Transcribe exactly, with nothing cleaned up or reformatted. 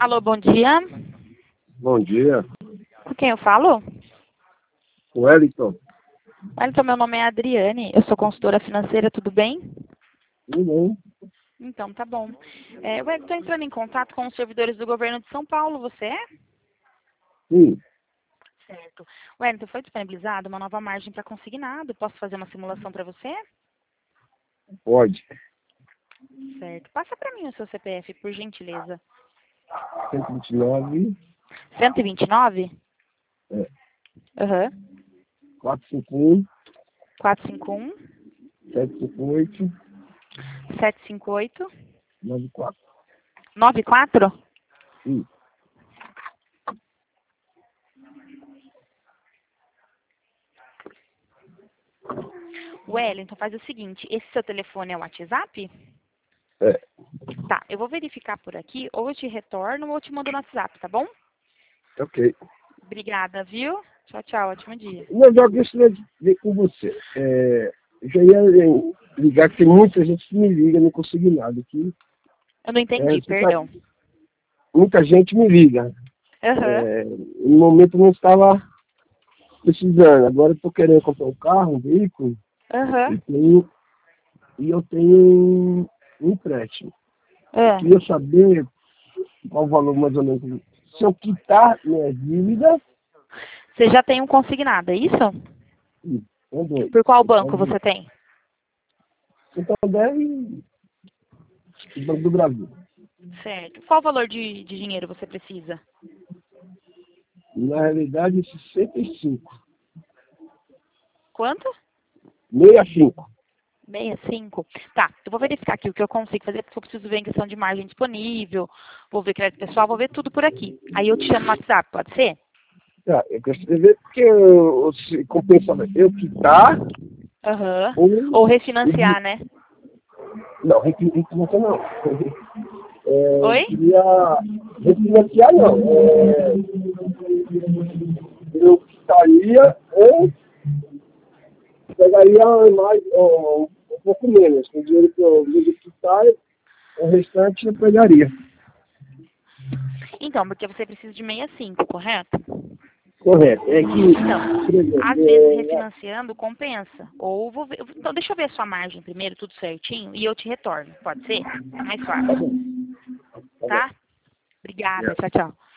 Alô, bom dia. Bom dia. Com quem eu falo? Wellington. Wellington, meu nome é Adriane, eu sou consultora financeira, tudo bem? Tudo bem? Então, tá bom. É, Wellington, estou entrando em contato com os servidores do governo de São Paulo, você é? Sim, Certo. Wellington, foi disponibilizada uma nova margem para consignado, posso fazer uma simulação para você? pode. Certo. Passa para mim o seu C P F, por gentileza. cento e vinte e nove, cento e vinte e nove? é, Aham. quatrocentos e cinquenta e um, quatrocentos e cinquenta e um, setecentos e cinquenta e oito, setecentos e cinquenta e oito, noventa e quatro. noventa e quatro? Sim, Wellington, faz o seguinte, esse seu telefone é o WhatsApp? é, Tá, eu vou verificar por aqui, ou eu te retorno ou eu te mando no WhatsApp, tá bom? ok. Obrigada, viu? Tchau, tchau, ótimo dia. Mas eu gostaria de ver com você. É, eu já ia eh, ligar que tem muita gente que me liga, não consegui nada. Que, Eu não é, entendi, você tá- perdão. muita gente me liga. Aham, É, no momento eu não estava precisando. Agora eu estou querendo comprar um carro, um veículo, aham. e, tenho, e eu tenho um empréstimo. Eu É. queria saber qual o valor mais ou menos. Se eu quitar minha dívida, Você já tem um consignado, é isso? sim, são dois. Por qual banco Santander você tem? Santander e o Banco do Brasil. Certo. Qual valor de, de dinheiro você precisa? Na realidade, sessenta e cinco. Quanto? sessenta e cinco. sessenta e cinco. Tá, eu vou verificar aqui o que eu consigo fazer, porque eu preciso ver em questão de margem disponível, vou ver crédito pessoal, vou ver tudo por aqui. Aí eu te chamo no WhatsApp, pode ser? Tá, eu gostaria de ver porque eu, se compensa eu quitar Aham. ou. Ou refinanciar, né? Não, refinanciar não. É, eu Oi? queria refinanciar não. É, eu quitaria ou pegaria mais, ó, um pouco menos. Com o dinheiro que eu ia quitar, o restante eu pegaria. Então, porque você precisa de sessenta e cinco, correto? Correto. É Então, que, por exemplo, às vezes é, refinanciando compensa. Ou vou ver. Então, deixa eu ver a sua margem primeiro, tudo certinho, e eu te retorno. Pode ser? Mais tá fácil. bom, tá bom. Tá? Obrigada. Tchau, tchau.